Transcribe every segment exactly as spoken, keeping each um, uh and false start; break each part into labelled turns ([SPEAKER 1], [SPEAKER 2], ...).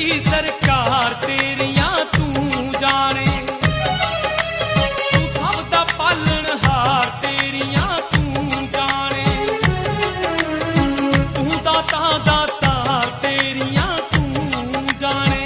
[SPEAKER 1] सरकार तेरियां तू जाने, तू सब दा पालनहार तेरियां तू जाने, तू दाता दाता तेरियां तू जाने।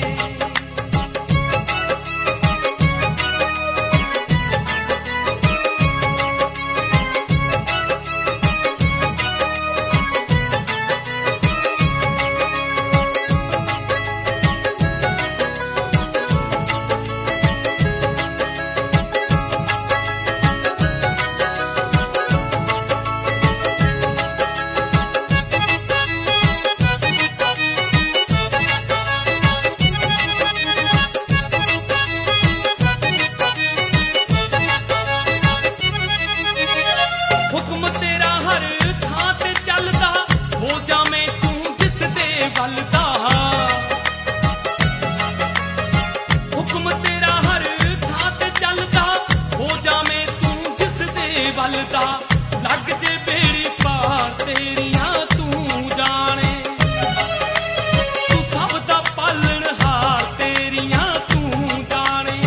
[SPEAKER 1] हुक्म तेरा हर थां ते चलदा, हो जावें तू जिस दे वल दा। हुक्म तेरा हर थां ते चलदा, हो जावें तू जिस दे वल दा। लग जे बेड़ी पार तेरियां तू जाने, तू सब दा पालनहार तेरियां तू जाने,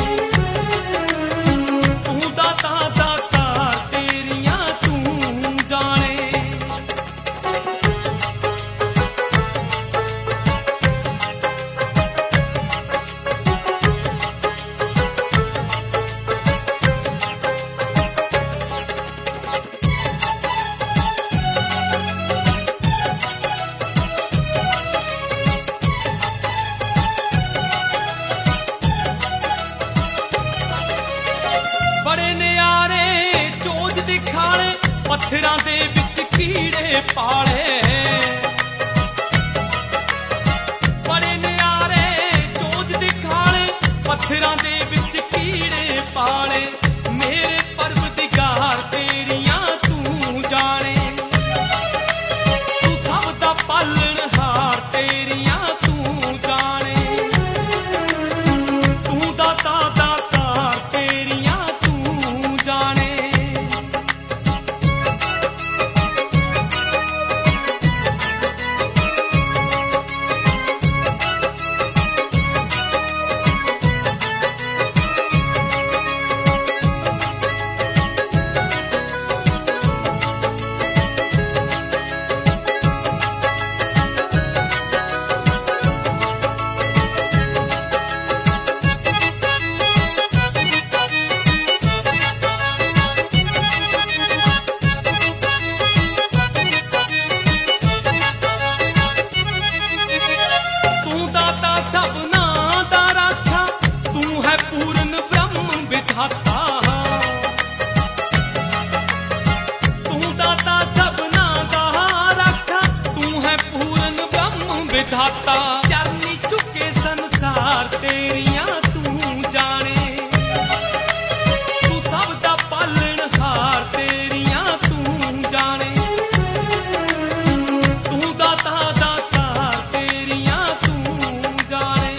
[SPEAKER 1] तू दाता दाता तेरियां तू जाने। बड़े नियारे चोज दिखाले, पत्थरां दे विच कीड़े पाले। बड़े नियारे चोज दिखाले, पत्थरां दे विच कीड़े पाले। मेरे परवरदिगार तेरियां तू जाने, तू सब दा पालनहार तेरियां तू जाने, तू दाता दाता तेरियां तू जाने। तू दाता सबना दा राखा, तू है पूर्ण ब्रह्म विधाता। तू दाता सबना दा राखा, तू है पूर्ण ब्रह्म विधाता। चरनी चुके संसार तेरियां तू जाने, तू सब दा पालनहार तेरियां तू जाने, तू दाता दाता तेरियां तू जाने।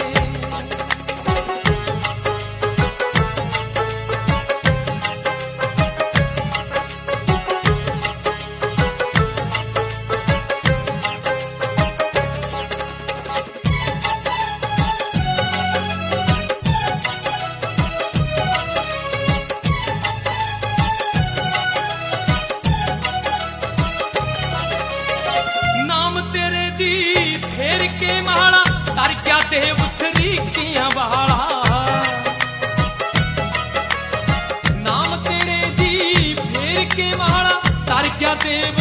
[SPEAKER 1] नाम तेरे दी फेर के माला, कर क्या देव तरीकियां वाला। नाम तेरे दी फेर के माला, कर क्या देव